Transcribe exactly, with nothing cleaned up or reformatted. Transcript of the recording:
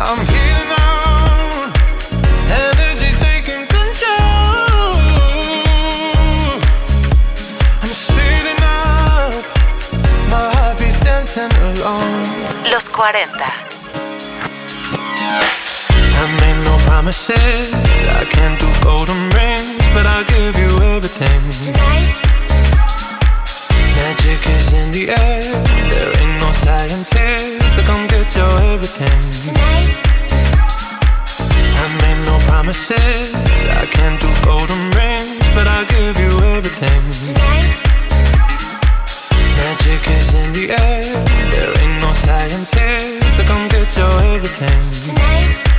I'm healing now, energy's taking control. I'm speeding up, my heartbeat's dancing alone. Los cuarenta. I made no promises, I can't do golden rings, but I'll give you everything. Tonight. Magic is in the air, there ain't no science here, so come get your everything. Tonight. I made no promises, I can't do golden rings, but I'll give you everything. Tonight. Magic is in the air, there ain't no science here, so come get your everything. Tonight.